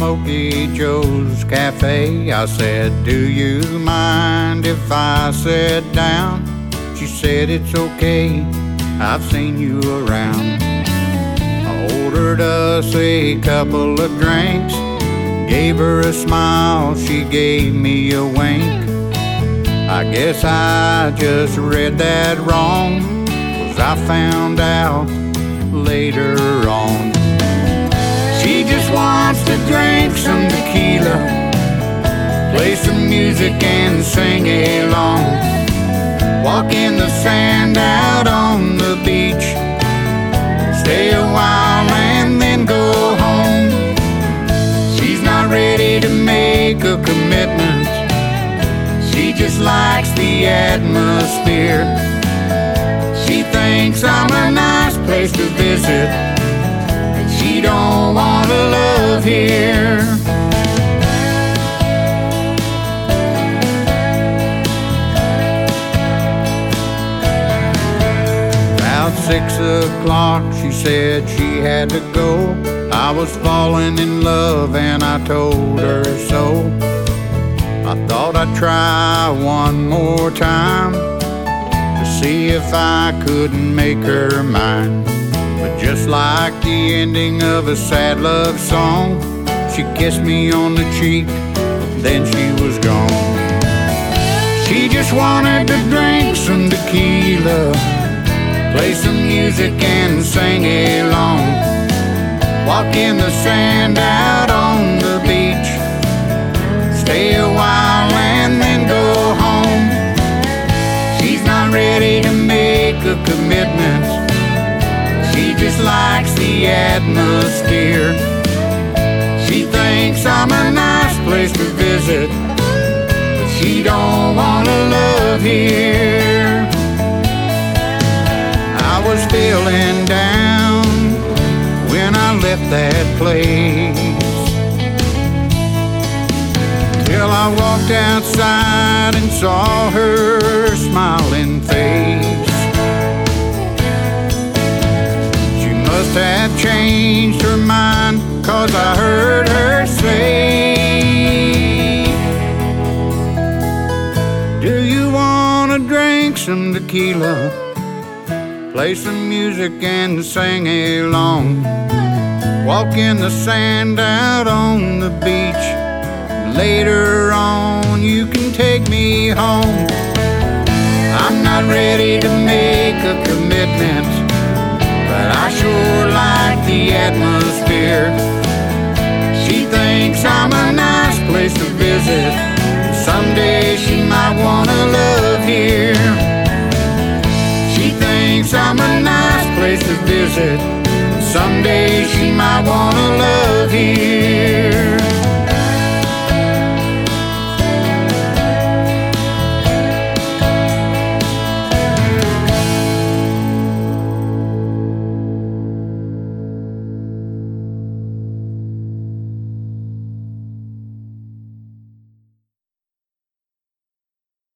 Smoky Joe's Cafe. I said, do you mind if I sit down? She said, it's okay, I've seen you around. I ordered us a couple of drinks, gave her a smile, she gave me a wink. I guess I just read that wrong, 'cause I found out later on. She just wants to drink some tequila, play some music and sing along, walk in the sand out on the beach, stay a while and then go home. She's not ready to make a commitment, she just likes the atmosphere. She thinks I'm a nice place to visit, and she don't want to love here. About 6 o'clock she said she had to go. I was falling in love and I told her so. I thought I'd try one more time to see if I couldn't make her mine. But just like the ending of a sad love song, she kissed me on the cheek, then she was gone. She just wanted to drink some tequila, play some music and sing along, walk in the sand out on the beach, stay a while and then go home. She's not ready to make a commitment, she just likes the atmosphere. She thinks I'm a nice place to visit, but she don't want to love here. I was feeling down when I left that place, till I walked outside and saw her smiling face. She must have changed her mind, 'cause I heard her say, do you wanna drink some tequila, play some music and sing along, walk in the sand out on the beach, later on you can take me home. I'm not ready to make a commitment, but I sure like the atmosphere. She thinks I'm a nice place to visit, someday she might wanna love here. She thinks I'm a nice place to visit, someday she might wanna love